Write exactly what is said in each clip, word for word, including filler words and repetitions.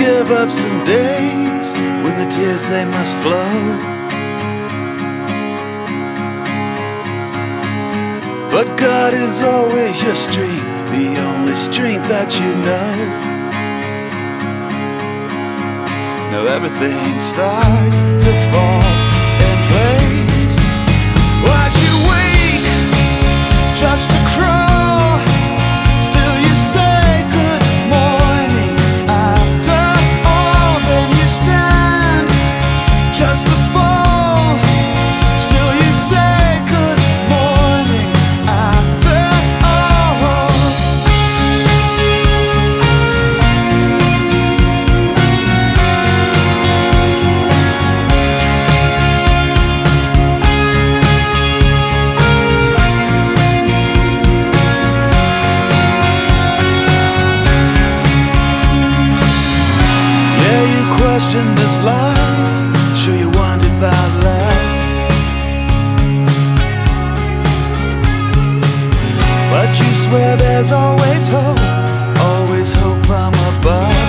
give up some days when the tears they must flow. But God is always your strength, the only strength that you know. Now everything starts to fall in place. Watch you wake just to crawl. Still you say good morning. After all, then you stand just to fall. Still you say good morning. After all, yeah, you question this life. Sure you wondered about love, but you swear there's always hope, always hope from above.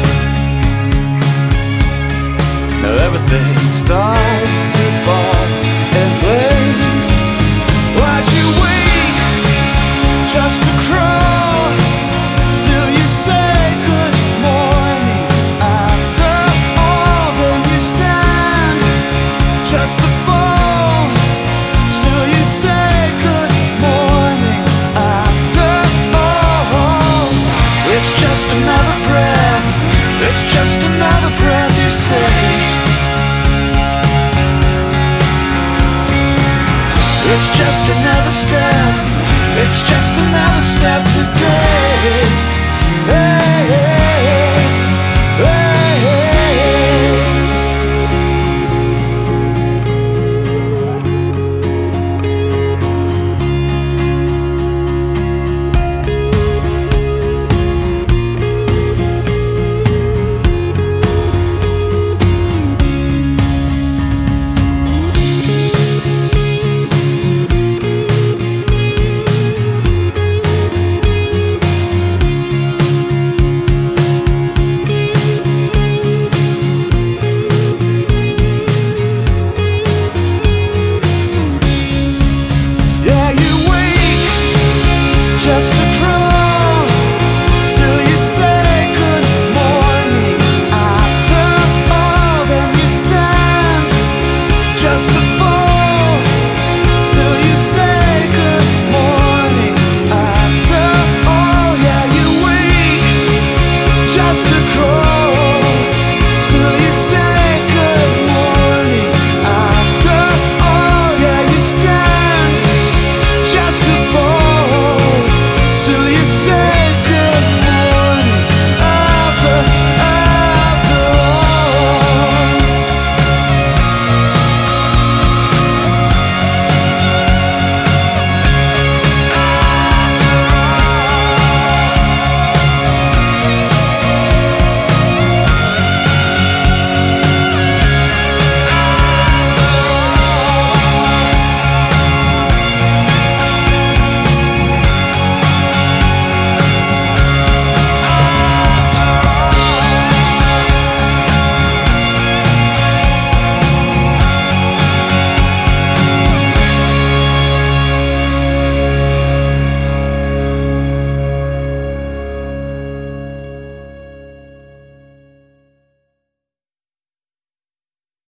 Now everything starts to fall in place. Watch you wake just to crawl. Still you say good morning. After all, then you stand just to fall. Still you say good morning. After all, it's just another breath. It's just another breath you say. It's just another step. It's just another step today. Hey, hey, hey, hey, hey. Yeah, you wake just to